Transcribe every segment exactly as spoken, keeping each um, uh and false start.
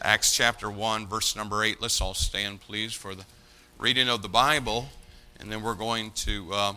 Acts chapter one, verse number eight. Let's all stand, please, for the reading of the Bible. And then we're going to uh,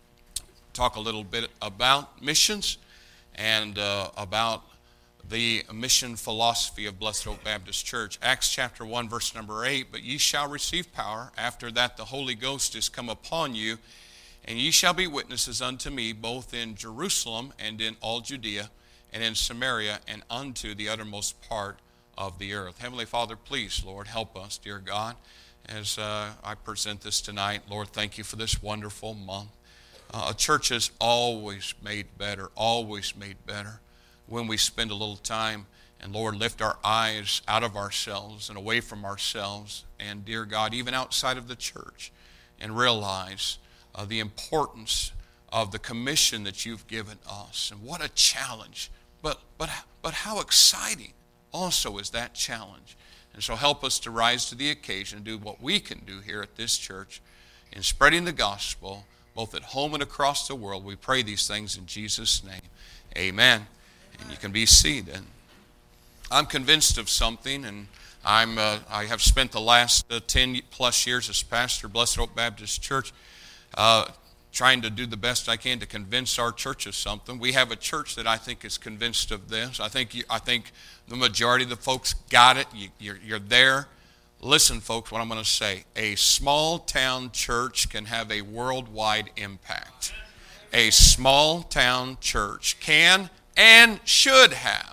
talk a little bit about missions and uh, about the mission philosophy of Blessed Oak Baptist Church. Acts chapter one, verse number eight. But ye shall receive power. After that the Holy Ghost is come upon you, and ye shall be witnesses unto me, both in Jerusalem and in all Judea and in Samaria and unto the uttermost part of the earth. Heavenly Father, please, Lord, help us, dear God, as uh, I present this tonight. Lord, thank you for this wonderful month. Uh, a church is always made better, always made better when we spend a little time and, Lord, lift our eyes out of ourselves and away from ourselves and, dear God, even outside of the church, and realize uh, the importance of the commission that you've given us. And what a challenge, but but but how exciting also is that challenge. And so help us to rise to the occasion and do what we can do here at this church in spreading the gospel both at home and across the world. We pray these things in Jesus' name. Amen. And you can be seated. I'm convinced of something, and I'm uh, I have spent the last uh, ten plus years as pastor of Blessed Oak Baptist Church uh, trying to do the best I can to convince our church of something. We have a church that I think is convinced of this. I think you, I think the majority of the folks got it. You, you're, you're there. Listen, folks, what I'm going to say. A small town church can have a worldwide impact. A small town church can and should have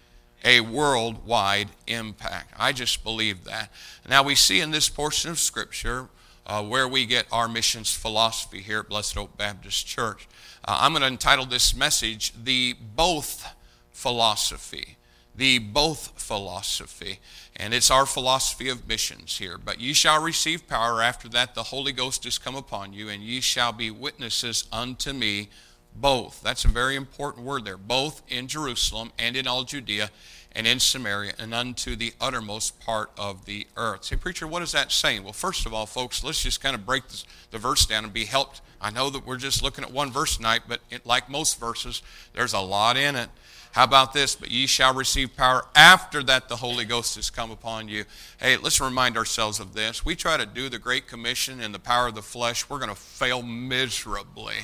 a worldwide impact. I just believe that. Now we see in this portion of Scripture Uh, where we get our missions philosophy here at Blessed Oak Baptist Church. Uh, I'm going to entitle this message, The Both Philosophy. The Both Philosophy. And it's our philosophy of missions here. But ye shall receive power. After that the Holy Ghost is come upon you, and ye shall be witnesses unto me both. That's a very important word there. Both in Jerusalem and in all Judea and in Samaria, and unto the uttermost part of the earth. Say, preacher, what is that saying? Well, first of all, folks, let's just kind of break this, the verse down and be helped. I know that we're just looking at one verse tonight, but it, like most verses, there's a lot in it. How about this? But ye shall receive power after that the Holy Ghost has come upon you. Hey, let's remind ourselves of this. We try to do the Great Commission in the power of the flesh, we're going to fail miserably.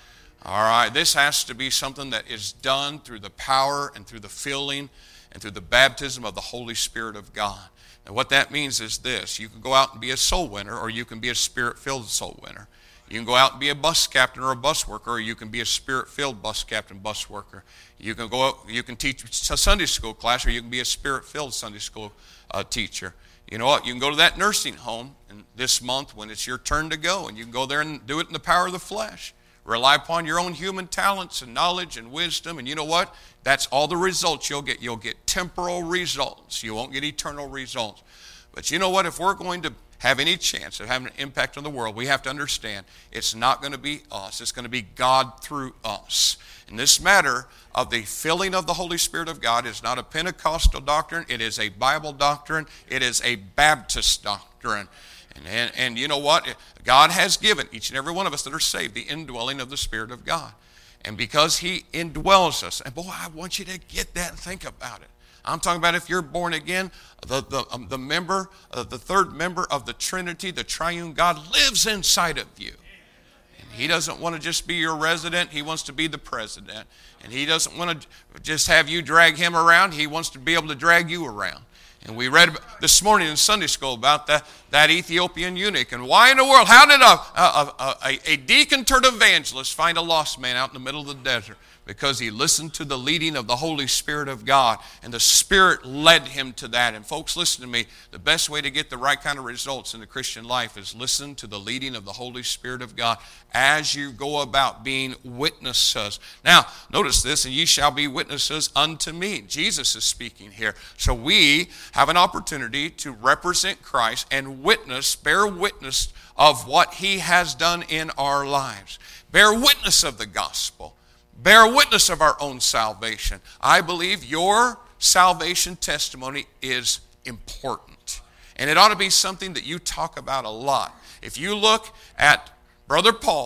All right, this has to be something that is done through the power and through the filling and through the baptism of the Holy Spirit of God. And what that means is this. You can go out and be a soul winner, or you can be a spirit-filled soul winner. You can go out and be a bus captain or a bus worker, or you can be a spirit-filled bus captain, bus worker. You can go out, you can teach a Sunday school class, or you can be a spirit-filled Sunday school uh, teacher. You know what? You can go to that nursing home and this month when it's your turn to go, and you can go there and do it in the power of the flesh. Rely upon your own human talents and knowledge and wisdom. And you know what? That's all the results you'll get. You'll get temporal results. You won't get eternal results. But you know what? If we're going to have any chance of having an impact on the world, we have to understand it's not going to be us. It's going to be God through us. And this matter of the filling of the Holy Spirit of God is not a Pentecostal doctrine. It is a Bible doctrine. It is a Baptist doctrine. And, and, and you know what? God has given each and every one of us that are saved the indwelling of the Spirit of God. And because He indwells us, and boy, I want you to get that and think about it. I'm talking about if you're born again, the, the, um, the member, uh, the third member of the Trinity, the triune God, lives inside of you. And He doesn't want to just be your resident. He wants to be the president. And He doesn't want to just have you drag Him around. He wants to be able to drag you around. And we read this morning in Sunday school about that, that Ethiopian eunuch. And why in the world, how did a, a, a, a deacon-turned evangelist find a lost man out in the middle of the desert? Because he listened to the leading of the Holy Spirit of God. And the Spirit led him to that. And folks, listen to me. The best way to get the right kind of results in the Christian life is listen to the leading of the Holy Spirit of God as you go about being witnesses. Now, notice this, and ye shall be witnesses unto me. Jesus is speaking here. So we have an opportunity to represent Christ and witness, bear witness of what He has done in our lives. Bear witness of the gospel. Bear witness of our own salvation. I believe your salvation testimony is important. And it ought to be something that you talk about a lot. If you look at Brother Paul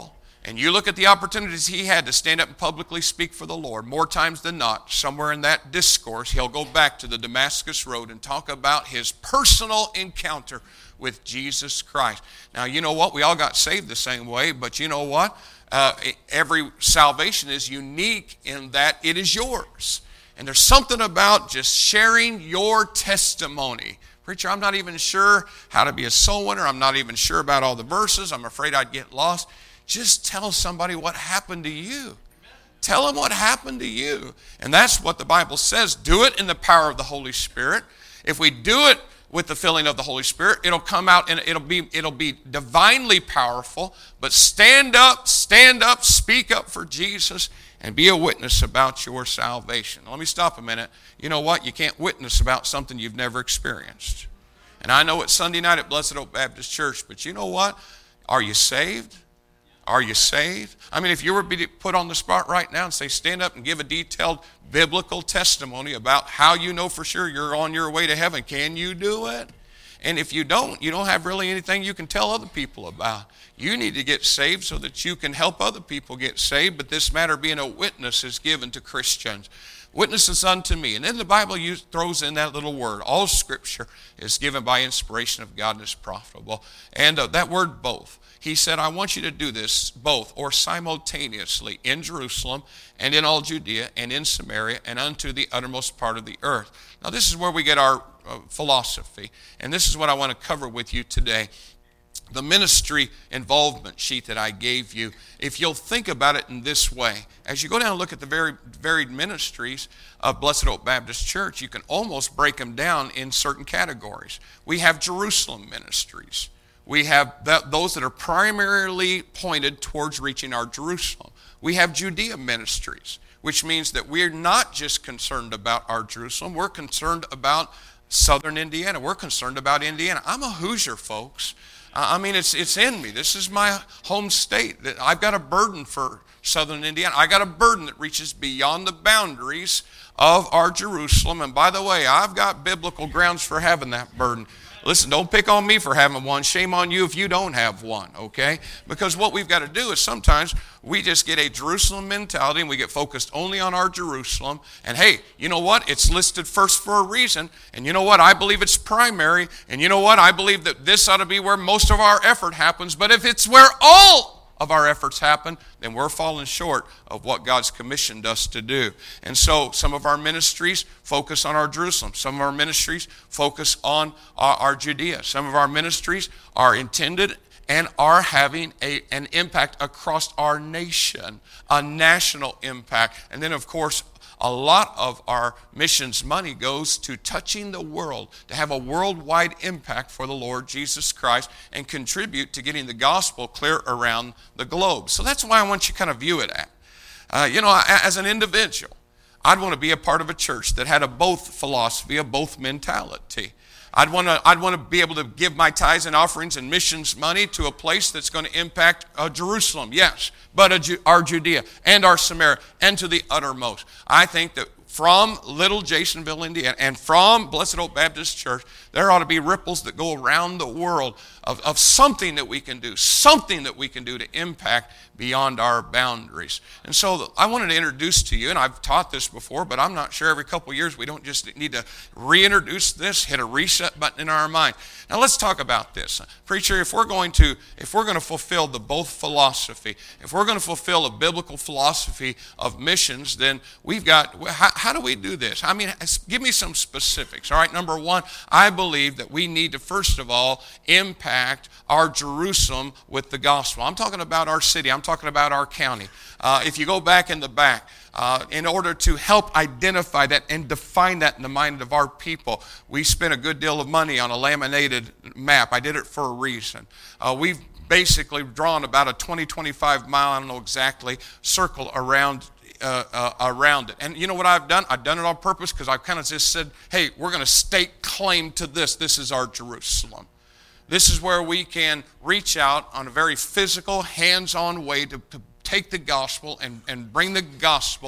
And you look at the opportunities he had to stand up and publicly speak for the Lord. More times than not, somewhere in that discourse, he'll go back to the Damascus Road and talk about his personal encounter with Jesus Christ. Now, you know what? We all got saved the same way, but you know what? Uh, every salvation is unique in that it is yours. And there's something about just sharing your testimony. Preacher, I'm not even sure how to be a soul winner. I'm not even sure about all the verses. I'm afraid I'd get lost. Just tell somebody what happened to you. Tell them what happened to you. And that's what the Bible says. Do it in the power of the Holy Spirit. If we do it with the filling of the Holy Spirit, it'll come out and it'll be it'll be divinely powerful. But stand up, stand up, speak up for Jesus, and be a witness about your salvation. Let me stop a minute. You know what? You can't witness about something you've never experienced. And I know it's Sunday night at Blessed Oak Baptist Church, but you know what? Are you saved? Are you saved? I mean, if you were to be put on the spot right now and say, stand up and give a detailed biblical testimony about how you know for sure you're on your way to heaven, can you do it? And if you don't, you don't have really anything you can tell other people about. You need to get saved so that you can help other people get saved, but this matter being a witness is given to Christians. Witnesses unto me. And then the Bible use, throws in that little word. All Scripture is given by inspiration of God and is profitable. And uh, that word both. He said, I want you to do this both or simultaneously in Jerusalem and in all Judea and in Samaria and unto the uttermost part of the earth. Now this is where we get our uh, philosophy. And this is what I want to cover with you today. The ministry involvement sheet that I gave you, if you'll think about it in this way, as you go down and look at the very varied ministries of Blessed Oak Baptist Church, you can almost break them down in certain categories. We have Jerusalem ministries. We have that, those that are primarily pointed towards reaching our Jerusalem. We have Judea ministries, which means that we're not just concerned about our Jerusalem. We're concerned about southern Indiana. We're concerned about Indiana. I'm a Hoosier, folks. I mean, it's it's in me. This is my home state. I've got a burden for southern Indiana. I got a burden that reaches beyond the boundaries of our Jerusalem. And by the way, I've got biblical grounds for having that burden. Listen, don't pick on me for having one. Shame on you if you don't have one, okay? Because what we've got to do is sometimes we just get a Jerusalem mentality and we get focused only on our Jerusalem. And hey, you know what? It's listed first for a reason. And you know what? I believe it's primary. And you know what? I believe that this ought to be where most of our effort happens. But if it's where all of our efforts happen, then we're falling short of what God's commissioned us to do. And so some of our ministries focus on our Jerusalem. Some of our ministries focus on our, our Judea. Some of our ministries are intended and are having a, an impact across our nation, a national impact. And then, of course, a lot of our missions money goes to touching the world, to have a worldwide impact for the Lord Jesus Christ and contribute to getting the gospel clear around the globe. So that's why I want you to kind of view it at. Uh, you know, as an individual, I'd want to be a part of a church that had a both philosophy, a both mentality. I'd want to I'd want to be able to give my tithes and offerings and missions money to a place that's going to impact uh, Jerusalem, yes, but a Ju- our Judea and our Samaria and to the uttermost. I think that from Little Jasonville, Indiana, and from Blessed Oak Baptist Church, there ought to be ripples that go around the world of, of something that we can do, something that we can do to impact beyond our boundaries. And so I wanted to introduce to you, and I've taught this before, but I'm not sure every couple of years we don't just need to reintroduce this, hit a reset button in our mind. Now let's talk about this. Preacher, if we're going to, if we're going to fulfill the both philosophy, if we're going to fulfill a biblical philosophy of missions, then we've got, how, how do we do this? I mean, give me some specifics. All right, number one, I believe that we need to, first of all, impact our Jerusalem with the gospel. I'm talking about our city. I'm talking about our county. Uh, if you go back in the back, uh, in order to help identify that and define that in the mind of our people, we spent a good deal of money on a laminated map. I did it for a reason. Uh, we've basically drawn about a twenty, twenty-five mile, I don't know exactly, circle around Uh, uh, around it. And you know what I've done? I've done it on purpose because I've kind of just said, hey, we're going to stake claim to this. This is our Jerusalem. This is where we can reach out on a very physical, hands-on way to, to take the gospel and, and bring the gospel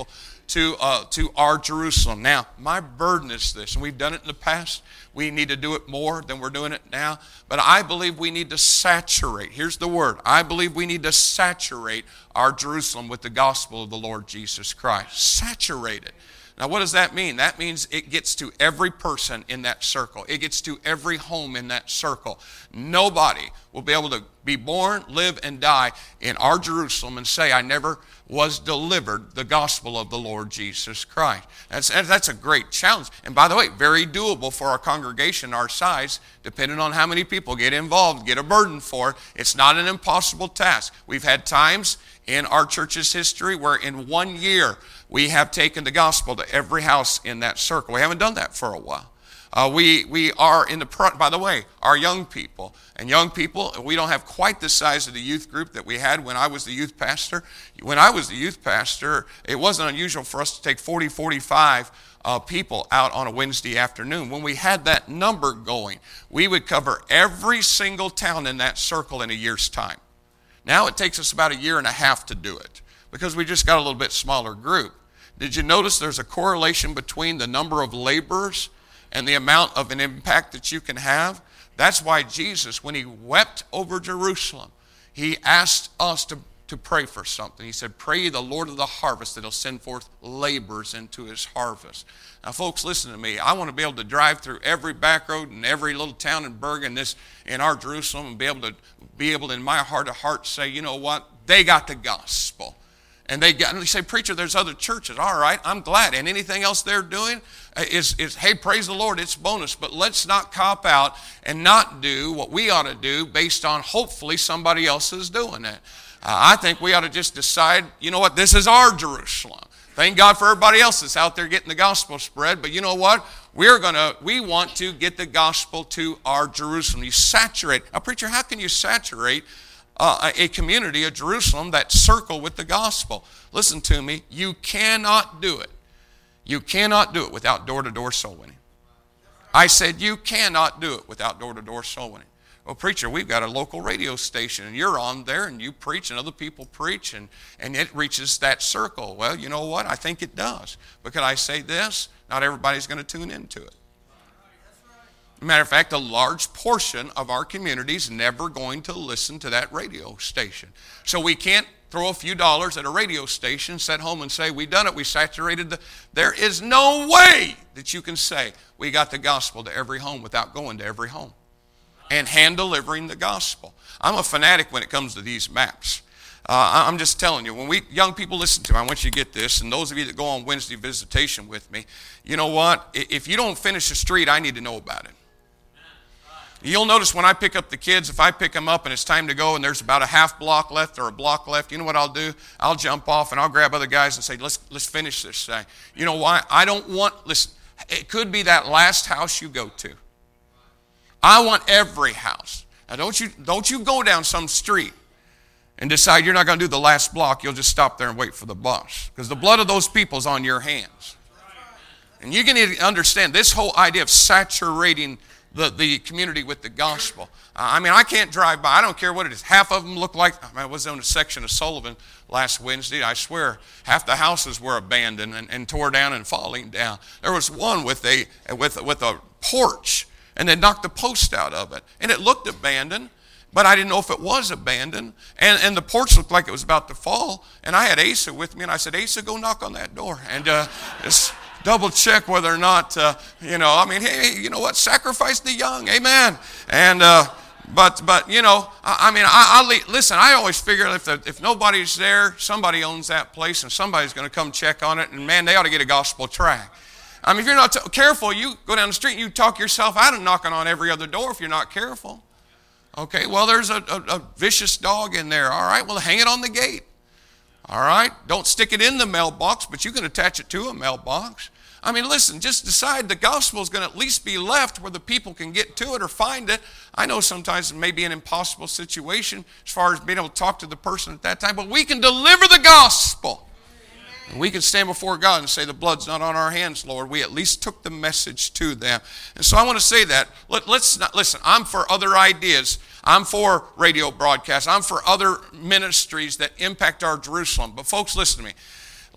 to, uh, to our Jerusalem. Now, my burden is this, and we've done it in the past. We need to do it more than we're doing it now. But I believe we need to saturate. Here's the word. I believe we need to saturate our Jerusalem with the gospel of the Lord Jesus Christ. Saturate it. Now, what does that mean? That means it gets to every person in that circle. It gets to every home in that circle. Nobody will be able to be born, live, and die in our Jerusalem and say, I never was delivered the gospel of the Lord Jesus Christ. That's, that's a great challenge. And by the way, very doable for our congregation our size, depending on how many people get involved, get a burden for it. It's not an impossible task. We've had times in our church's history where in one year we have taken the gospel to every house in that circle. We haven't done that for a while. Uh, we we are in the, by the way, our young people. And young people, we don't have quite the size of the youth group that we had when I was the youth pastor. When I was the youth pastor, it wasn't unusual for us to take forty, forty-five uh, people out on a Wednesday afternoon. When we had that number going, we would cover every single town in that circle in a year's time. Now it takes us about a year and a half to do it because we just got a little bit smaller group. Did you notice there's a correlation between the number of laborers and the amount of an impact that you can have? That's why Jesus, when he wept over Jerusalem, he asked us to, to pray for something. He said, pray the Lord of the harvest that he'll send forth laborers into his harvest. Now, folks, listen to me. I want to be able to drive through every back road and every little town in Bergen, this in our Jerusalem, and be able to be able to, in my heart of hearts, say, you know what? They got the gospel. And they got, and they say, preacher, there's other churches. All right, I'm glad. And anything else they're doing is, is, hey, praise the Lord, it's bonus. But let's not cop out and not do what we ought to do based on hopefully somebody else is doing it. Uh, I think we ought to just decide, you know what, this is our Jerusalem. Thank God for everybody else that's out there getting the gospel spread. But you know what? We're gonna, we want to get the gospel to our Jerusalem. You saturate. Now, preacher, how can you saturate Uh, a community, a Jerusalem, that circle with the gospel? Listen to me. You cannot do it. You cannot do it without door-to-door soul winning. I said you cannot do it without door-to-door soul winning. Well, preacher, we've got a local radio station, and you're on there, and you preach, and other people preach, and, and it reaches that circle. Well, you know what? I think it does. But can I say this? Not everybody's going to tune into it. Matter of fact, a large portion of our community is never going to listen to that radio station. So we can't throw a few dollars at a radio station, sit home and say, we've done it, we saturated the... There is no way that you can say, we got the gospel to every home without going to every home and hand-delivering the gospel. I'm a fanatic when it comes to these maps. Uh, I'm just telling you, when we young people listen to me, I want you to get this, and those of you that go on Wednesday visitation with me, you know what? If you don't finish the street, I need to know about it. You'll notice when I pick up the kids, if I pick them up and it's time to go and there's about a half block left or a block left, you know what I'll do? I'll jump off and I'll grab other guys and say, let's let's finish this thing. You know why? I don't want, listen, it could be that last house you go to. I want every house. Now don't you, don't you go down some street and decide you're not going to do the last block. You'll just stop there and wait for the bus. Because the blood of those people is on your hands. And you can understand this whole idea of saturating The, the community with the gospel. Uh, I mean, I can't drive by. I don't care what it is. Half of them look like, I, mean, I was on a section of Sullivan last Wednesday. I swear, half the houses were abandoned and, and tore down and falling down. There was one with a, with, with a porch, and they knocked the post out of it. And it looked abandoned, but I didn't know if it was abandoned. And, and the porch looked like it was about to fall. And I had Asa with me, and I said, Asa, go knock on that door. And uh, it's... double check whether or not, uh, you know, I mean, hey, you know what? Sacrifice the young. Amen. And, uh, but, but you know, I, I mean, I, I listen, I always figure if, the, if nobody's there, somebody owns that place and somebody's going to come check on it. And man, they ought to get a gospel tract. I mean, if you're not t- careful, you go down the street and you talk yourself out of knocking on every other door if you're not careful. Okay, well, there's a, a, a vicious dog in there. All right, well, hang it on the gate. All right? Don't stick it in the mailbox, but you can attach it to a mailbox. I mean, listen, just decide the gospel is going to at least be left where the people can get to it or find it. I know sometimes it may be an impossible situation as far as being able to talk to the person at that time, but we can deliver the gospel. And we can stand before God and say, the blood's not on our hands, Lord. We at least took the message to them. And so I want to say that. Let, let's not, listen, I'm for other ideas. I'm for radio broadcasts. I'm for other ministries that impact our Jerusalem. But folks, listen to me.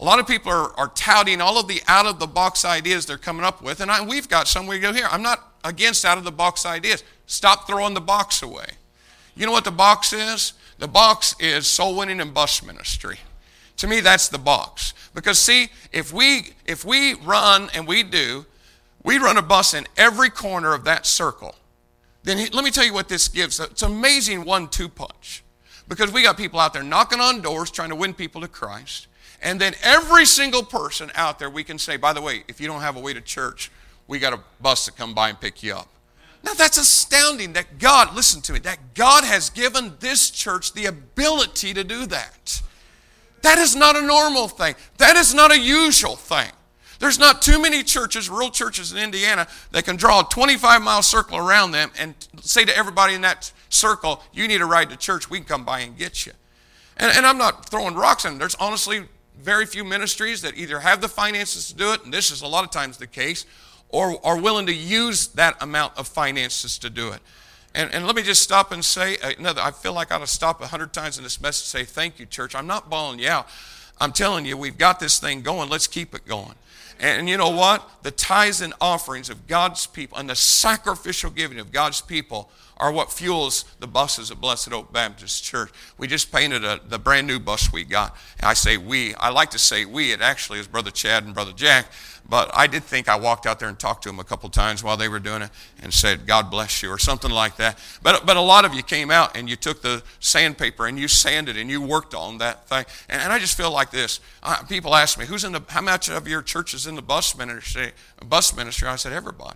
A lot of people are, are touting all of the out-of-the-box ideas they're coming up with, and I, we've got some we go here. I'm not against out-of-the-box ideas. Stop throwing the box away. You know what the box is? The box is soul winning and bus ministry. To me, that's the box. Because see, if we if we run, and we do, we run a bus in every corner of that circle, then he, let me tell you what this gives. It's an amazing one two punch. Because we got people out there knocking on doors trying to win people to Christ. And then every single person out there, we can say, by the way, if you don't have a way to church, we got a bus to come by and pick you up. Now that's astounding that God, listen to me, that God has given this church the ability to do that. That is not a normal thing. That is not a usual thing. There's not too many churches, rural churches in Indiana, that can draw a twenty-five mile circle around them and say to everybody in that circle, you need a ride to church, we can come by and get you. And, and I'm not throwing rocks in. There's honestly very few ministries that either have the finances to do it, and this is a lot of times the case, or are willing to use that amount of finances to do it. And, and let me just stop and say, another, I feel like I ought to stop a hundred times in this message and say, thank you, church. I'm not bawling you out. I'm telling you, we've got this thing going. Let's keep it going. And you know what? The tithes and offerings of God's people and the sacrificial giving of God's people are what fuels the buses at Blessed Oak Baptist Church. We just painted a, the brand new bus we got. And I say we. I like to say we. It actually is Brother Chad and Brother Jack. But I did think I walked out there and talked to them a couple times while they were doing it and said, God bless you, or something like that. But but a lot of you came out and you took the sandpaper and you sanded and you worked on that thing. And, and I just feel like this. Uh, people ask me, who's in the, how much of your church is in the bus ministry? Bus ministry? I said, everybody.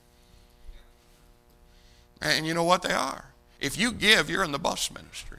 And you know what they are? If you give, you're in the bus ministry.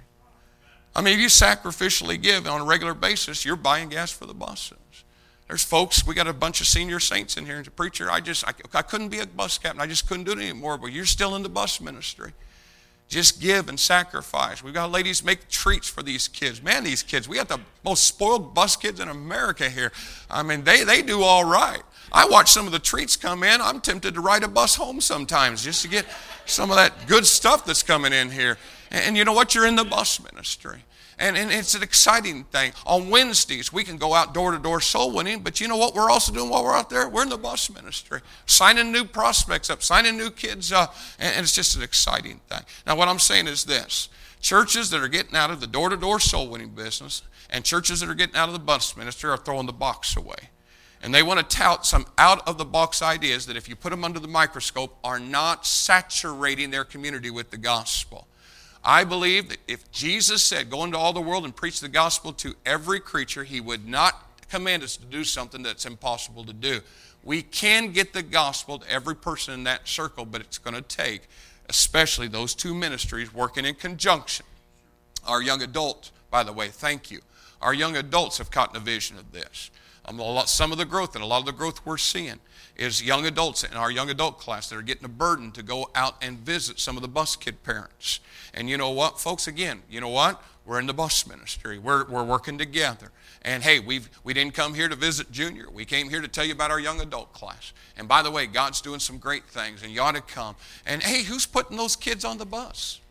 I mean, if you sacrificially give on a regular basis, you're buying gas for the buses. There's folks, we got a bunch of senior saints in here. As a preacher, I just, I, I couldn't be a bus captain. I just couldn't do it anymore. But you're still in the bus ministry. Just give and sacrifice. We've got ladies make treats for these kids. Man, these kids, we got the most spoiled bus kids in America here. I mean, they, they do all right. I watch some of the treats come in. I'm tempted to ride a bus home sometimes just to get some of that good stuff that's coming in here. And, and you know what? You're in the bus ministry. And, and it's an exciting thing. On Wednesdays, we can go out door-to-door soul winning, but you know what we're also doing while we're out there? We're in the bus ministry, signing new prospects up, signing new kids up, and, and it's just an exciting thing. Now, what I'm saying is this. Churches that are getting out of the door-to-door soul winning business and churches that are getting out of the bus ministry are throwing the box away. And they want to tout some out-of-the-box ideas that if you put them under the microscope are not saturating their community with the gospel. I believe that if Jesus said, go into all the world and preach the gospel to every creature, he would not command us to do something that's impossible to do. We can get the gospel to every person in that circle, but it's going to take, especially those two ministries working in conjunction. Our young adults, by the way, thank you. Our young adults have caught a vision of this. Um, a lot, some of the growth, and a lot of the growth we're seeing is young adults in our young adult class that are getting a burden to go out and visit some of the bus kid parents. And you know what, folks, again, you know what? We're in the bus ministry. We're, we're working together. And hey, we've, we didn't come here to visit Junior. We came here to tell you about our young adult class. And by the way, God's doing some great things, and you ought to come. And hey, who's putting those kids on the bus?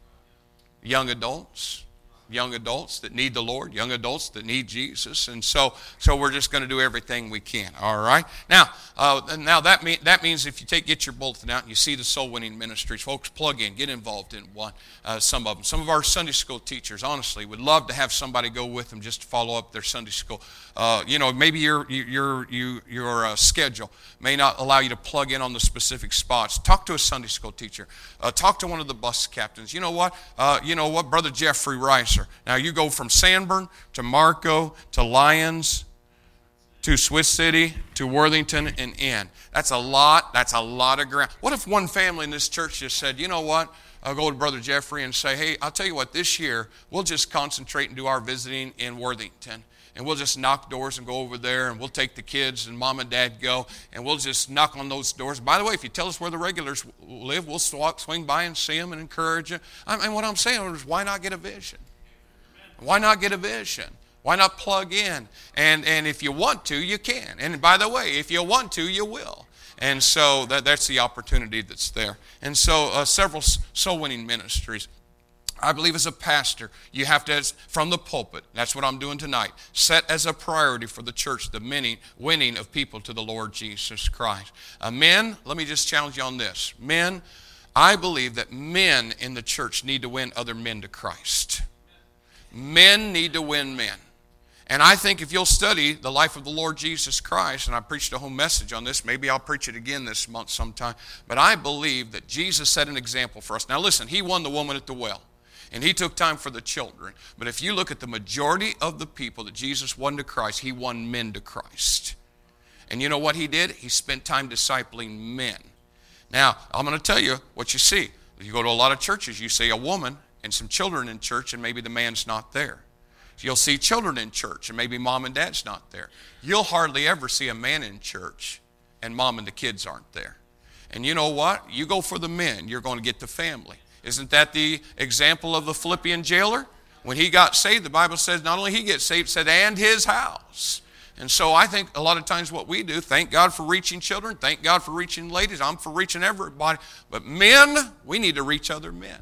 Young adults. Young adults that need the Lord, young adults that need Jesus, and so so we're just going to do everything we can. All right. Now, uh, now that mean that means if you take get your bulletin out and you see the soul winning ministries, folks, plug in, get involved in one. Uh, some of them, some of our Sunday school teachers, honestly, would love to have somebody go with them just to follow up their Sunday school. Uh, you know, maybe your your your your uh, schedule may not allow you to plug in on the specific spots. Talk to a Sunday school teacher. Uh, talk to one of the bus captains. You know what? Uh, you know what, Brother Jeffrey Rice. Now you go from Sanborn to Marco to Lyons to Swiss City to Worthington and in. That's a lot. That's a lot of ground. What if one family in this church just said, you know what? I'll go to Brother Jeffrey and say, hey, I'll tell you what, this year we'll just concentrate and do our visiting in Worthington. And we'll just knock doors and go over there, and we'll take the kids and mom and dad go, and we'll just knock on those doors. By the way, if you tell us where the regulars live, we'll swap, swing by and see them and encourage you. I mean, what I'm saying is, why not get a vision? Why not get a vision? Why not plug in? And and if you want to, you can. And by the way, if you want to, you will. And so that, that's the opportunity that's there. And so uh, several soul-winning ministries. I believe as a pastor, you have to, as, from the pulpit, that's what I'm doing tonight, set as a priority for the church the winning, winning of people to the Lord Jesus Christ. Uh, men, let me just challenge you on this. Men, I believe that men in the church need to win other men to Christ. Men need to win men. And I think if you'll study the life of the Lord Jesus Christ, and I preached a whole message on this, maybe I'll preach it again this month sometime, but I believe that Jesus set an example for us. Now listen, he won the woman at the well. And he took time for the children. But if you look at the majority of the people that Jesus won to Christ, he won men to Christ. And you know what he did? He spent time discipling men. Now, I'm going to tell you what you see. You go to a lot of churches, you see a woman and some children in church, and maybe the man's not there. You'll see children in church, and maybe mom and dad's not there. You'll hardly ever see a man in church, and mom and the kids aren't there. And you know what? You go for the men, you're going to get the family. Isn't that the example of the Philippian jailer? When he got saved, the Bible says not only he gets saved, it said, and his house. And so I think a lot of times what we do, thank God for reaching children, thank God for reaching ladies, I'm for reaching everybody. But men, we need to reach other men.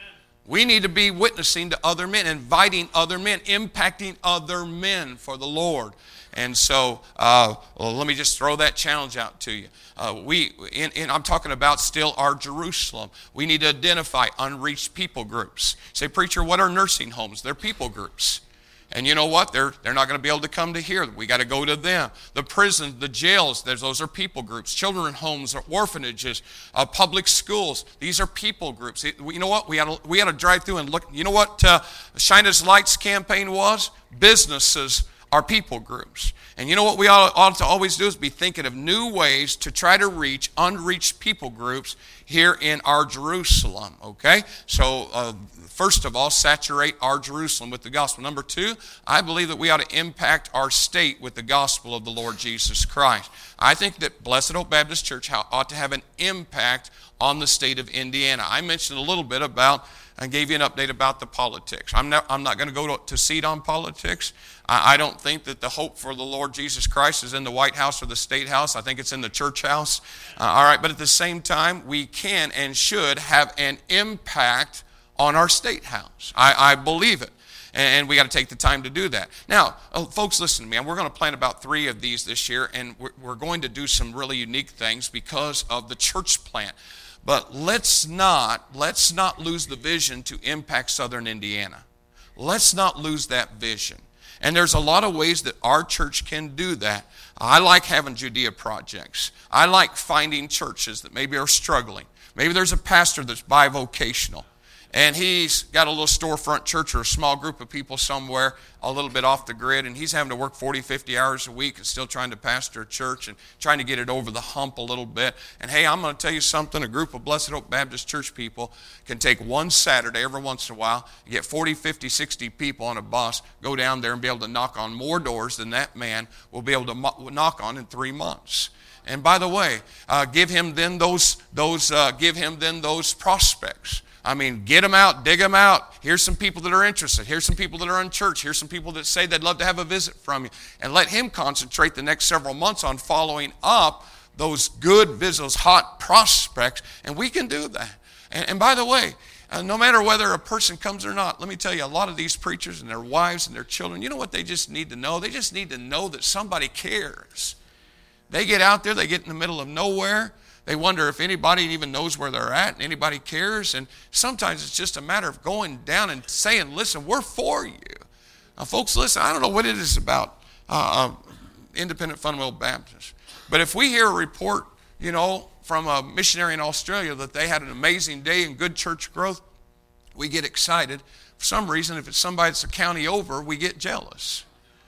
We need to be witnessing to other men, inviting other men, impacting other men for the Lord. And so, uh, well, let me just throw that challenge out to you. Uh, we, in, in, I'm talking about still our Jerusalem. We need to identify unreached people groups. Say, preacher, what are nursing homes? They're people groups. And you know what? They're, they're not going to be able to come to here. We got to go to them. The prisons, the jails, those are people groups. Children homes, orphanages, uh, public schools. These are people groups. You know what? We had to, we had to drive through and look. You know what uh, Shine As Lights campaign was? Businesses are people groups. And you know what we ought, ought to always do is be thinking of new ways to try to reach unreached people groups here in our Jerusalem, okay? So uh, first of all, saturate our Jerusalem with the gospel. Number two, I believe that we ought to impact our state with the gospel of the Lord Jesus Christ. I think that Blessed Hope Baptist Church ought to have an impact on the state of Indiana. I mentioned a little bit about, I gave you an update about the politics. I'm not, I'm not going to go to, to seat on politics. I, I don't think that the hope for the Lord Jesus Christ is in the White House or the State House. I think it's in the church house. Uh, all right, but at the same time, we can and should have an impact on our State House. I, I believe it. And we got to take the time to do that. Now, oh, folks, listen to me. We're going to plan about three of these this year, and we're, we're going to do some really unique things because of the church plant. But let's not, let's not lose the vision to impact Southern Indiana. Let's not lose that vision. And there's a lot of ways that our church can do that. I like having Judea projects. I like finding churches that maybe are struggling. Maybe there's a pastor that's bivocational, and he's got a little storefront church or a small group of people somewhere a little bit off the grid, and he's having to work forty, fifty hours a week and still trying to pastor a church and trying to get it over the hump a little bit. And hey, I'm going to tell you something, a group of Blessed Hope Baptist Church people can take one Saturday every once in a while, get forty, fifty, sixty people on a bus, go down there and be able to knock on more doors than that man will be able to mo- knock on in three months. And by the way, uh, give him then those, those uh, give him then those prospects. I mean, get them out, dig them out. Here's some people that are interested. Here's some people that are in church. Here's some people that say they'd love to have a visit from you. And let him concentrate the next several months on following up those good visitors, hot prospects, and we can do that. And, and by the way, uh, no matter whether a person comes or not, let me tell you, a lot of these preachers and their wives and their children, you know what they just need to know? They just need to know that somebody cares. They get out there, they get in the middle of nowhere. They wonder if anybody even knows where they're at and anybody cares. And sometimes it's just a matter of going down and saying, listen, we're for you. Now, folks, listen, I don't know what it is about uh, Independent Fundamental Baptists. But if we hear a report, you know, from a missionary in Australia that they had an amazing day and good church growth, we get excited. For some reason, if it's somebody that's a county over, we get jealous.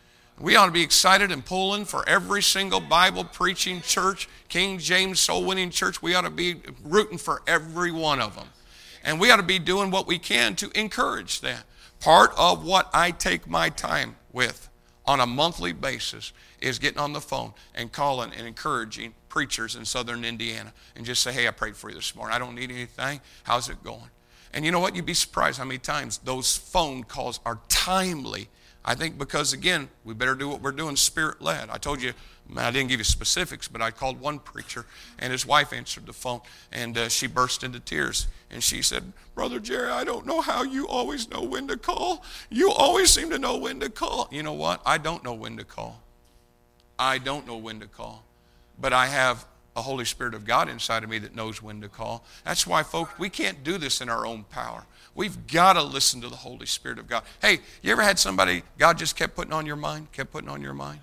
We ought to be excited and pulling for every single Bible-preaching church, King James soul-winning church. We ought to be rooting for every one of them. And we ought to be doing what we can to encourage that. Part of what I take my time with on a monthly basis is getting on the phone and calling and encouraging preachers in Southern Indiana and just say, hey, I prayed for you this morning. I don't need anything. How's it going? And you know what? You'd be surprised how many times those phone calls are timely. I think because, again, we better do what we're doing spirit-led. I told you I didn't give you specifics, but I called one preacher, and his wife answered the phone, and uh, she burst into tears. And she said, Brother Jerry, I don't know how you always know when to call. You always seem to know when to call. You know what? I don't know when to call. I don't know when to call. But I have a Holy Spirit of God inside of me that knows when to call. That's why, folks, we can't do this in our own power. We've got to listen to the Holy Spirit of God. Hey, you ever had somebody God just kept putting on your mind, kept putting on your mind?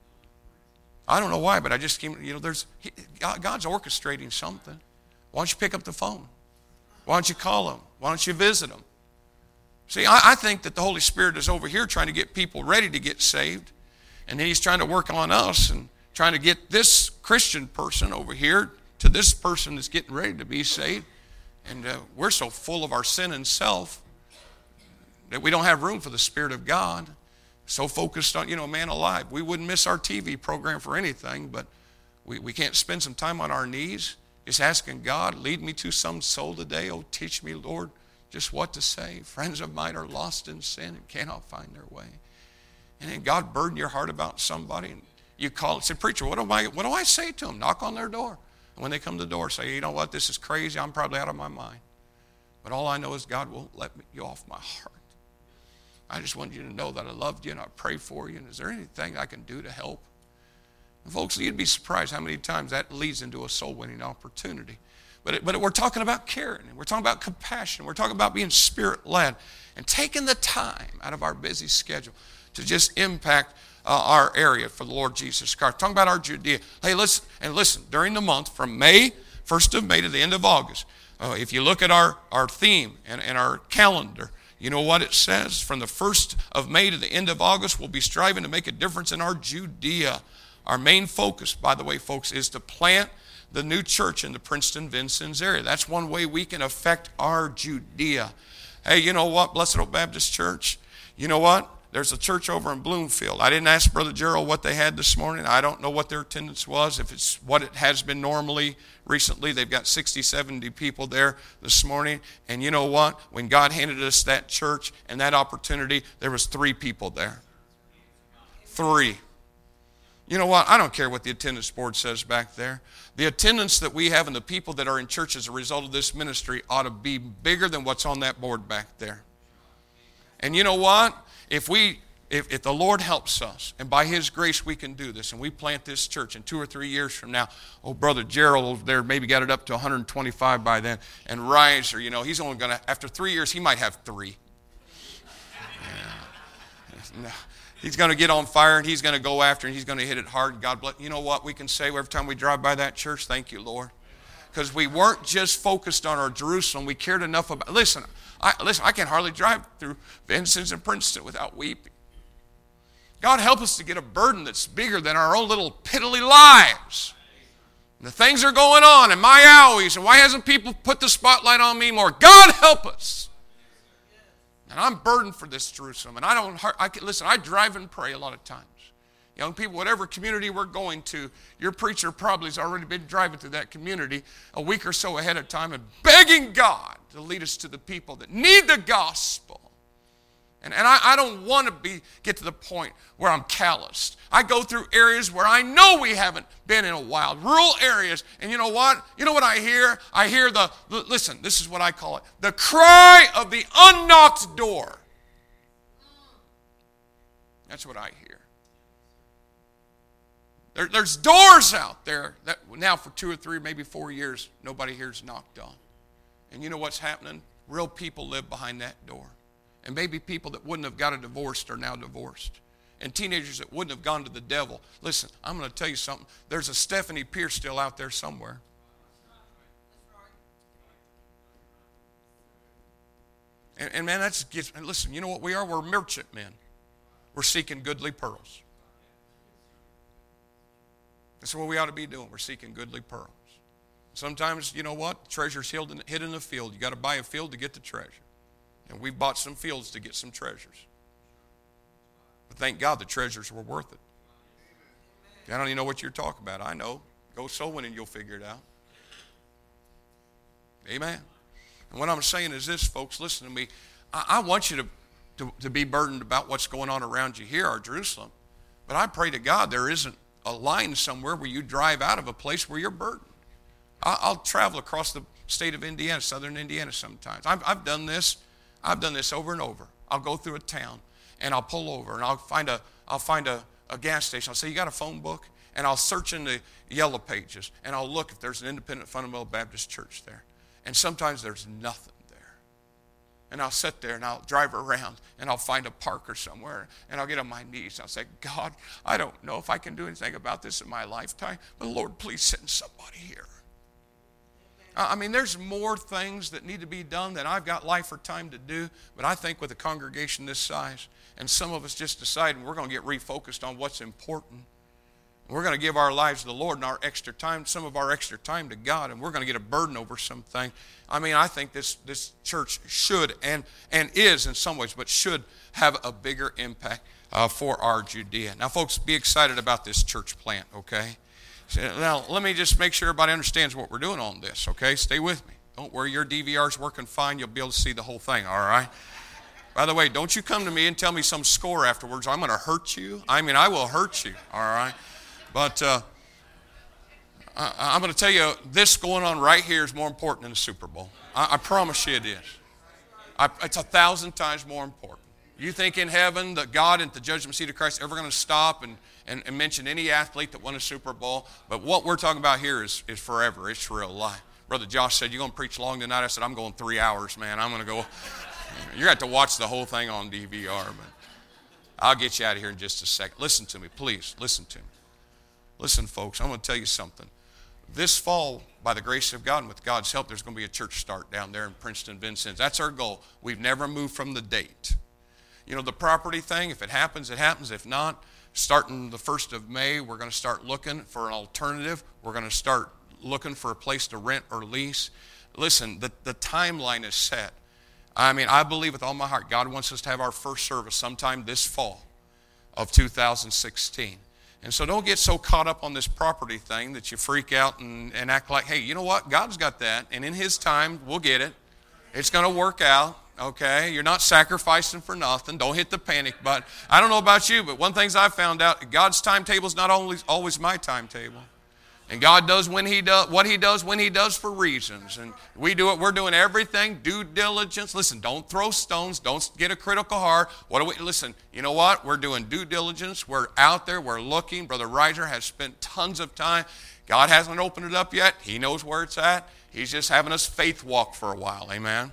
I don't know why, but I just came, you know, there's, he, God's orchestrating something. Why don't you pick up the phone? Why don't you call him? Why don't you visit him? See, I, I think that the Holy Spirit is over here trying to get people ready to get saved. And then he's trying to work on us and trying to get this Christian person over here to this person that's getting ready to be saved. And uh, we're so full of our sin and self that we don't have room for the Spirit of God. So focused on, you know, man alive. We wouldn't miss our T V program for anything, but we, we can't spend some time on our knees just asking God, lead me to some soul today. Oh, teach me, Lord, just what to say. Friends of mine are lost in sin and cannot find their way. And then God burden your heart about somebody, and you call and say, preacher, what do I, what do I say to them? Knock on their door. And when they come to the door, say, you know what, this is crazy. I'm probably out of my mind. But all I know is God won't let me, you off my heart. I just want you to know that I loved you and I pray for you. And is there anything I can do to help? And folks, you'd be surprised how many times that leads into a soul-winning opportunity. But, it, but we're talking about caring, and we're talking about compassion. We're talking about being Spirit-led and taking the time out of our busy schedule to just impact uh, our area for the Lord Jesus Christ. Talking about our Judea. Hey, listen, and listen, during the month from May, first of May to the end of August, uh, if you look at our, our theme and, and our calendar, you know what it says? From the first of May to the end of August, we'll be striving to make a difference in our Judea. Our main focus, by the way, folks, is to plant the new church in the Princeton-Vincennes area. That's one way we can affect our Judea. Hey, you know what, Blessed Hope Baptist Church? You know what? There's a church over in Bloomfield. I didn't ask Brother Gerald what they had this morning. I don't know what their attendance was. If it's what it has been normally recently, they've got sixty, seventy people there this morning. And you know what? When God handed us that church and that opportunity, there was three people there. Three. You know what? I don't care what the attendance board says back there. The attendance that we have and the people that are in church as a result of this ministry ought to be bigger than what's on that board back there. And you know what? If we, if, if the Lord helps us, and by His grace we can do this, and we plant this church, in two or three years from now, oh, Brother Gerald over there maybe got it up to one hundred twenty-five by then, and Riser, you know, he's only going to, after three years, he might have three. Yeah. No. He's going to get on fire, and he's going to go after, and he's going to hit it hard. God bless. You know what we can say every time we drive by that church? Thank you, Lord. Because we weren't just focused on our Jerusalem. We cared enough about, listen, I, listen, I can hardly drive through Vincennes and Princeton without weeping. God help us to get a burden that's bigger than our own little piddly lives. And the things are going on in my owies, and why hasn't people put the spotlight on me more? God help us. And I'm burdened for this Jerusalem. And I don't, I can, listen, I drive and pray a lot of times. Young people, whatever community we're going to, your preacher probably has already been driving through that community a week or so ahead of time and begging God to lead us to the people that need the gospel. And, and I, I don't want to be get to the point where I'm calloused. I go through areas where I know we haven't been in a while, rural areas. And you know what? You know what I hear? I hear the, listen, this is what I call it, the cry of the unknocked door. That's what I hear. There, there's doors out there that now for two or three, maybe four years, nobody here's knocked on. And you know what's happening? Real people live behind that door. And maybe people that wouldn't have got a divorce are now divorced. And teenagers that wouldn't have gone to the devil. Listen, I'm going to tell you something. There's a Stephanie Pierce still out there somewhere. And, and man, that's, and listen, you know what we are? We're merchant men. We're seeking goodly pearls. That's what we ought to be doing. We're seeking goodly pearls. Sometimes, you know what? Treasure's hid in, hid in the field. You got to buy a field to get the treasure. And we bought some fields to get some treasures. But thank God the treasures were worth it. I don't even know what you're talking about. I know. Go soul winning and you'll figure it out. Amen. And what I'm saying is this, folks, listen to me. I, I want you to, to, to be burdened about what's going on around you here, our Jerusalem. But I pray to God there isn't a line somewhere where you drive out of a place where you're burdened. I'll travel across the state of Indiana, southern Indiana sometimes. I've, I've done this. I've done this over and over. I'll go through a town, and I'll pull over, and I'll find a, I'll find a, a gas station. I'll say, you got a phone book? And I'll search in the yellow pages, and I'll look if there's an independent fundamental Baptist church there. And sometimes there's nothing there. And I'll sit there, and I'll drive around, and I'll find a Parker somewhere, and I'll get on my knees, and I'll say, God, I don't know if I can do anything about this in my lifetime, but Lord, please send somebody here. I mean, there's more things that need to be done than I've got life or time to do. But I think with a congregation this size, and some of us just deciding we're going to get refocused on what's important. We're going to give our lives to the Lord and our extra time, some of our extra time to God, and we're going to get a burden over something. I mean, I think this, this church should and, and is in some ways, but should have a bigger impact uh, for our Judea. Now, folks, be excited about this church plant, okay? Now, let me just make sure everybody understands what we're doing on this, okay? Stay with me. Don't worry, your D V R's working fine. You'll be able to see the whole thing, all right? By the way, don't you come to me and tell me some score afterwards. I'm going to hurt you. I mean, I will hurt you, all right? But uh, I, I'm going to tell you, this going on right here is more important than the Super Bowl. I, I promise you it is. I, it's a thousand times more important. You think in heaven that God at the judgment seat of Christ ever going to stop and, and, and mention any athlete that won a Super Bowl? But what we're talking about here is, is forever. It's real life. Brother Josh said, you going to preach long tonight? I said, I'm going three hours, man. I'm going to go. You're going to have to watch the whole thing on D V R. But I'll get you out of here in just a second. Listen to me, please. Listen to me. Listen, folks, I'm going to tell you something. This fall, by the grace of God and with God's help, there's going to be a church start down there in Princeton, Vincennes. That's our goal. We've never moved from the date. You know, the property thing, if it happens, it happens. If not, starting the first of May, we're going to start looking for an alternative. We're going to start looking for a place to rent or lease. Listen, the, the timeline is set. I mean, I believe with all my heart, God wants us to have our first service sometime this fall of two thousand sixteen. And so don't get so caught up on this property thing that you freak out and, and act like, hey, you know what? God's got that, and in His time, we'll get it. It's going to work out. Okay, you're not sacrificing for nothing. Don't hit the panic button. I don't know about you, but one thing I've found out, God's timetable is not always, always my timetable. And God does when He does what He does when He does for reasons. And we do it. We're doing everything. Due diligence. Listen, don't throw stones. Don't get a critical heart. What do we? Listen. You know what? We're doing due diligence. We're out there. We're looking. Brother Reiser has spent tons of time. God hasn't opened it up yet. He knows where it's at. He's just having us faith walk for a while. Amen.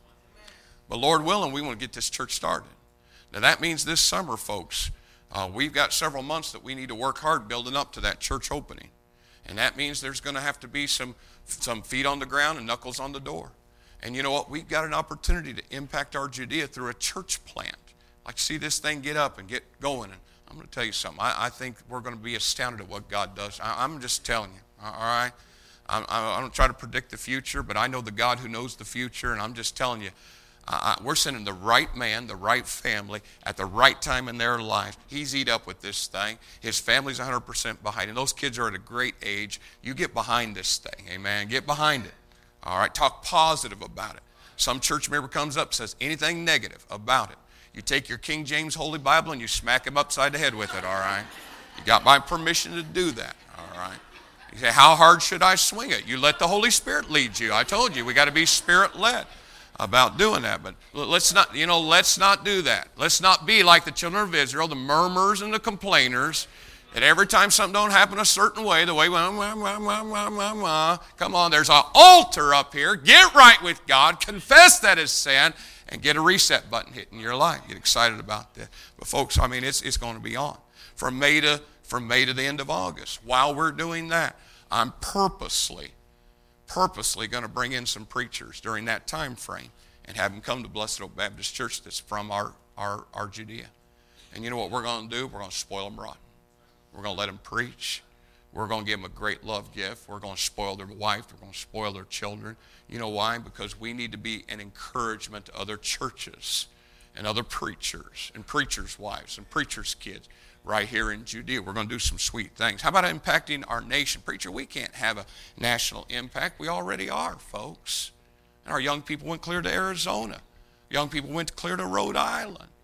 But Lord willing, we want to get this church started. Now that means this summer, folks, uh, we've got several months that we need to work hard building up to that church opening. And that means there's going to have to be some, some feet on the ground and knuckles on the door. And you know what? We've got an opportunity to impact our Judea through a church plant. Like see this thing get up and get going. And I'm going to tell you something. I, I think we're going to be astounded at what God does. I, I'm just telling you, all right? I, I don't try to predict the future, but I know the God who knows the future, and I'm just telling you, Uh, we're sending the right man, the right family, at the right time in their life. He's eat up with this thing. His family's one hundred percent behind him. Those kids are at a great age. You get behind this thing, amen. Get behind it. All right, talk positive about it. Some church member comes up and says anything negative about it. You take your King James Holy Bible and you smack him upside the head with it, all right? You got my permission to do that, all right? You say, how hard should I swing it? You let the Holy Spirit lead you. I told you, we got to be Spirit-led about doing that. But let's not, you know, let's not do that. Let's not be like the children of Israel, the murmurers and the complainers, that every time something don't happen a certain way, the way, wah, wah, wah, wah, wah, wah, wah. Come on, there's an altar up here. Get right with God. Confess that is sin. And get a reset button hit in your life. Get excited about that. But folks, I mean, it's, it's going to be on. From May to, from May to the end of August. While we're doing that, I'm purposely purposely going to bring in some preachers during that time frame and have them come to Blessed Oak Baptist Church that's from our, our, our Judea. And you know what we're going to do? We're going to spoil them rotten. We're going to let them preach. We're going to give them a great love gift. We're going to spoil their wife. We're going to spoil their children. You know why? Because we need to be an encouragement to other churches and other preachers and preachers' wives and preachers' kids right here in Judea. We're going to do some sweet things. How about impacting our nation? Preacher, we can't have a national impact. We already are, folks. And our young people went clear to Arizona. Young people went clear to Rhode Island.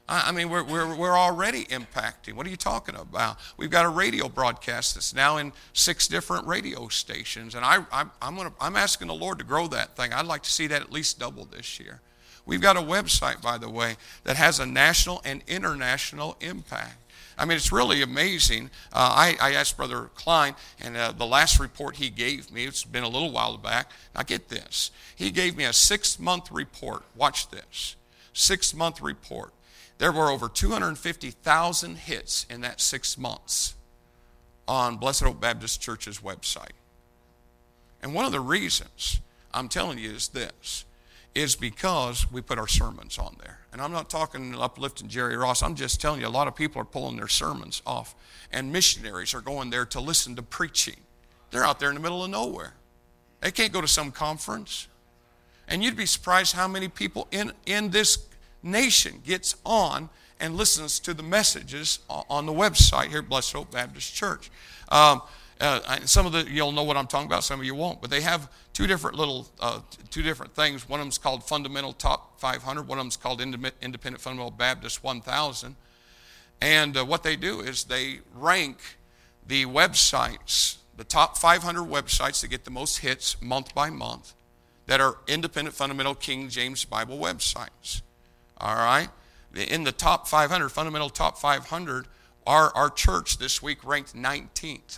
I mean, we're, we're, we're already impacting. What are you talking about? We've got a radio broadcast that's now in six different radio stations. And I, I, I'm, gonna, I'm asking the Lord to grow that thing. I'd like to see that at least double this year. We've got a website, by the way, that has a national and international impact. I mean, it's really amazing. Uh, I, I asked Brother Klein, and uh, the last report he gave me, it's been a little while back. Now get this. He gave me a six-month report. Watch this. Six-month report. There were over two hundred fifty thousand hits in that six months on Blessed Hope Baptist Church's website. And one of the reasons I'm telling you is this, is because we put our sermons on there. And I'm not talking uplifting Jerry Ross. I'm just telling you, a lot of people are pulling their sermons off. And missionaries are going there to listen to preaching. They're out there in the middle of nowhere. They can't go to some conference. And you'd be surprised how many people in, in this nation gets on and listens to the messages on the website here at Blessed Hope Baptist Church. Um, uh, some of the, you'll know what I'm talking about, some of you won't, but they have two different little, uh, two different things. One of them's called Fundamental Top five hundred. One of them's called Independent Fundamental Baptist one thousand. And uh, what they do is they rank the websites, the top five hundred websites that get the most hits month by month that are Independent Fundamental King James Bible websites. All right? In the top five hundred, fundamental top five hundred, our, our church this week ranked nineteenth.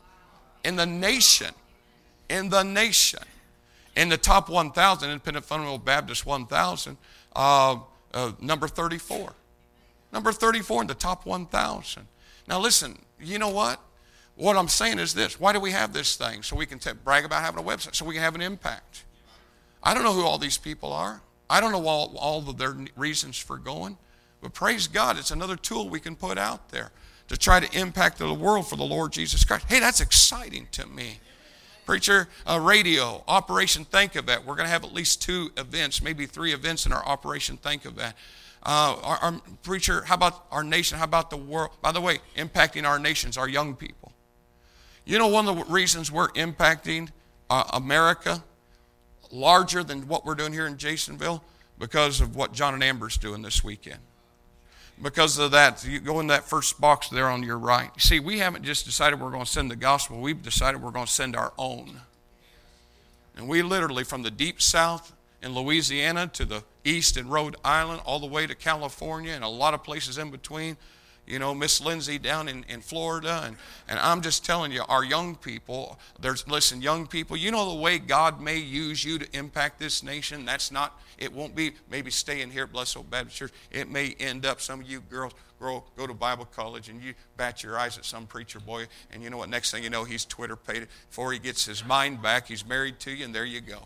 In the nation. In the nation. In the top one thousand, Independent Fundamental Baptist one thousand, uh, uh, number thirty-four. Number thirty-four in the top one thousand. Now listen, you know what? What I'm saying is this. Why do we have this thing? So we can t- brag about having a website, so we can have an impact. I don't know who all these people are. I don't know all, all of their reasons for going, but praise God, it's another tool we can put out there to try to impact the world for the Lord Jesus Christ. Hey, that's exciting to me. Preacher, uh, radio, Operation Think of It. We're going to have at least two events, maybe three events in our Operation Think of It. Uh, our, our preacher, how about our nation? How about the world? By the way, impacting our nations, our young people. You know, one of the reasons we're impacting uh, America larger than what we're doing here in Jasonville, because of what John and Amber's doing this weekend. Because of that, you go in that first box there on your right. You see, we haven't just decided we're going to send the gospel. We've decided we're going to send our own. And we literally, from the deep south in Louisiana to the east in Rhode Island, all the way to California and a lot of places in between, you know, Miss Lindsay down in, in Florida. And, and I'm just telling you, our young people, there's, listen, young people, you know the way God may use you to impact this nation? That's not, it won't be maybe staying here at Blessed Hope Baptist Church. It may end up, some of you girls grow, go to Bible college and you bat your eyes at some preacher boy. And you know what, next thing you know, he's Twitter paid. Before he gets his mind back, he's married to you, and there you go.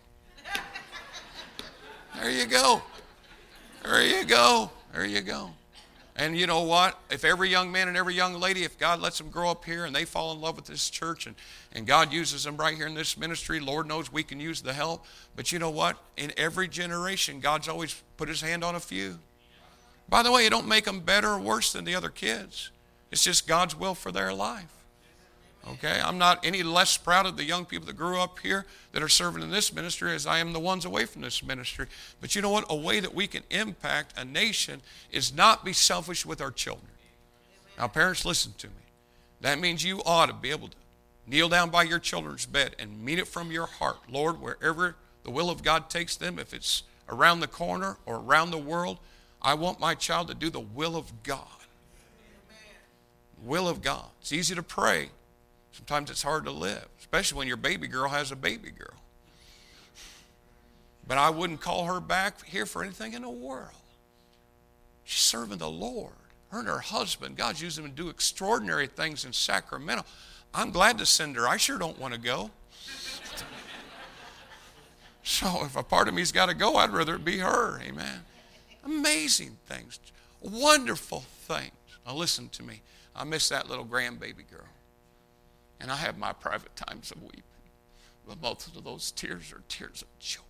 There you go. There you go. There you go. And you know what? If every young man and every young lady, if God lets them grow up here and they fall in love with this church and, and God uses them right here in this ministry, Lord knows we can use the help. But you know what? In every generation, God's always put his hand on a few. By the way, it don't make them better or worse than the other kids. It's just God's will for their life. Okay? I'm not any less proud of the young people that grew up here that are serving in this ministry as I am the ones away from this ministry. But you know what? A way that we can impact a nation is not be selfish with our children. Now, parents, listen to me. That means you ought to be able to kneel down by your children's bed and mean it from your heart. Lord, wherever the will of God takes them, if it's around the corner or around the world, I want my child to do the will of God. Will of God. It's easy to pray. Sometimes it's hard to live, especially when your baby girl has a baby girl. But I wouldn't call her back here for anything in the world. She's serving the Lord. Her and her husband, God's using them to do extraordinary things in Sacramento. I'm glad to send her. I sure don't want to go. So if a part of me's got to go, I'd rather it be her. Amen. Amazing things. Wonderful things. Now listen to me. I miss that little grandbaby girl. And I have my private times of weeping. But most of those tears are tears of joy.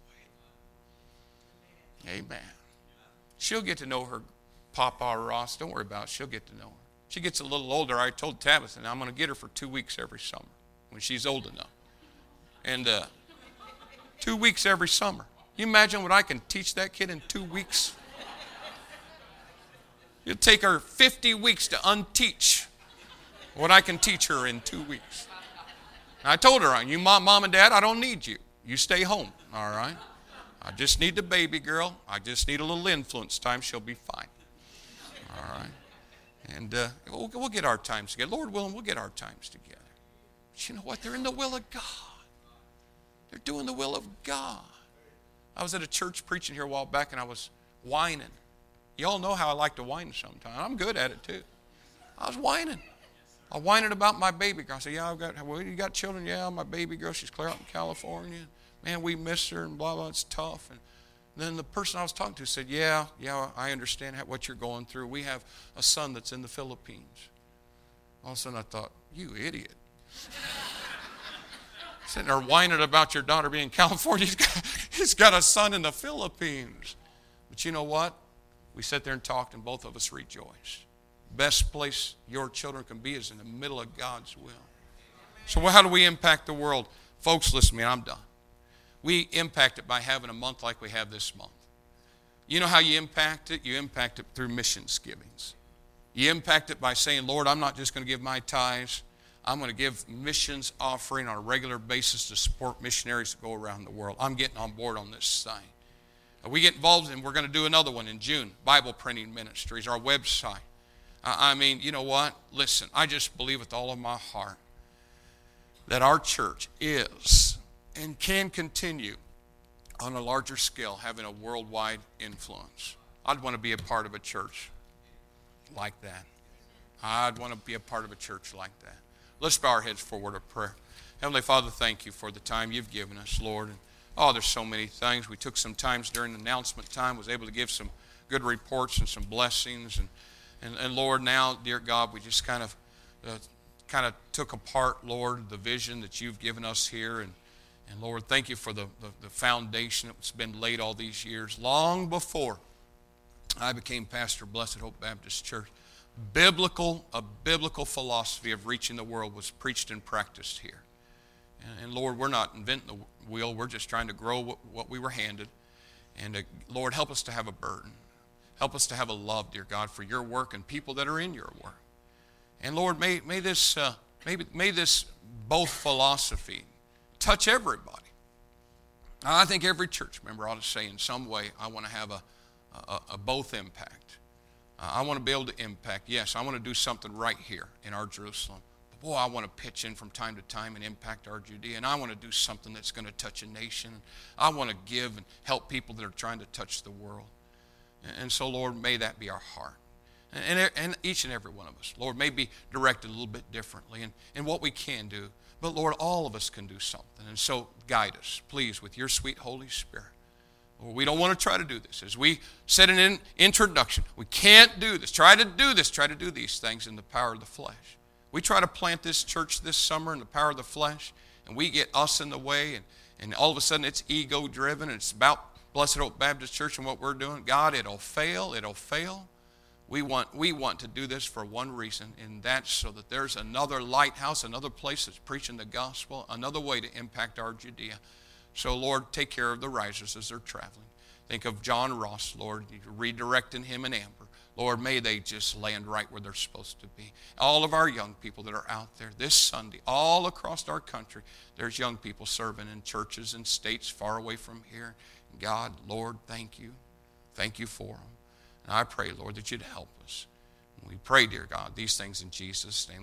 Amen. She'll get to know her Papa Ross. Don't worry about it. She'll get to know her. She gets a little older. I told Tabitha, I'm going to get her for two weeks every summer when she's old enough. And uh, two weeks every summer. You imagine what I can teach that kid in two weeks? It'll take her fifty weeks to unteach what I can teach her in two weeks. And I told her, you mom, mom and dad, I don't need you. You stay home, all right? I just need the baby girl. I just need a little influence time. She'll be fine. All right? And uh, we'll, we'll get our times together. Lord willing, we'll get our times together. But you know what? They're in the will of God. They're doing the will of God. I was at a church preaching here a while back, and I was whining. You all know how I like to whine sometimes. I'm good at it, too. I was whining. I was whining about my baby girl. I said, yeah, I've got, well, you got children? Yeah, my baby girl, she's clear out in California. Man, we miss her, and blah, blah, it's tough. And then the person I was talking to said, yeah, yeah, I understand what you're going through. We have a son that's in the Philippines. All of a sudden I thought, you idiot. Sitting there whining about your daughter being in California. He's got, he's got a son in the Philippines. But you know what? We sat there and talked, and both of us rejoiced. Best place your children can be is in the middle of God's will. So how do we impact the world? Folks, listen to me, I'm done. We impact it by having a month like we have this month. You know how you impact it? You impact it through missions givings. You impact it by saying, Lord, I'm not just going to give my tithes. I'm going to give missions offering on a regular basis to support missionaries that go around the world. I'm getting on board on this thing. We get involved, and we're going to do another one in June, Bible Printing Ministries, our website. I mean, you know what? Listen, I just believe with all of my heart that our church is and can continue on a larger scale having a worldwide influence. I'd want to be a part of a church like that. I'd want to be a part of a church like that. Let's bow our heads for a word of prayer. Heavenly Father, thank you for the time you've given us, Lord. And, oh, there's so many things. We took some times during the announcement time, was able to give some good reports and some blessings. And, and, and Lord, now, dear God, we just kind of uh, kind of took apart, Lord, the vision that you've given us here. And, and Lord, thank you for the, the, the foundation that's been laid all these years. Long before I became pastor of Blessed Hope Baptist Church, biblical, a biblical philosophy of reaching the world was preached and practiced here. And, and Lord, we're not inventing the wheel. We're just trying to grow what, what we were handed. And uh, Lord, help us to have a burden. Help us to have a love, dear God, for your work and people that are in your work. And Lord, may, may this uh, may, may this both philosophy touch everybody. I think every church member ought to say in some way, I want to have a, a, a both impact. Uh, I want to be able to impact. Yes, I want to do something right here in our Jerusalem. But boy, I want to pitch in from time to time and impact our Judea. And I want to do something that's going to touch a nation. I want to give and help people that are trying to touch the world. And, and so, Lord, may that be our heart. And, and, and each and every one of us, Lord, may be directed a little bit differently in, in what we can do. But, Lord, all of us can do something. And so guide us, please, with your sweet Holy Spirit. Lord, we don't want to try to do this. As we said in an introduction, we can't do this. Try to do this. Try to do these things in the power of the flesh. We try to plant this church this summer in the power of the flesh, and we get us in the way, and, and all of a sudden it's ego-driven, and it's about Blessed Hope Baptist Church and what we're doing. God, it'll fail. It'll fail. We want, we want to do this for one reason, and that's so that there's another lighthouse, another place that's preaching the gospel, another way to impact our Judea. So, Lord, take care of the risers as they're traveling. Think of John Ross, Lord, redirecting him and Amber. Lord, may they just land right where they're supposed to be. All of our young people that are out there this Sunday, all across our country, there's young people serving in churches and states far away from here. God, Lord, thank you. Thank you for them. And I pray, Lord, that you'd help us. We pray, dear God, these things in Jesus' name.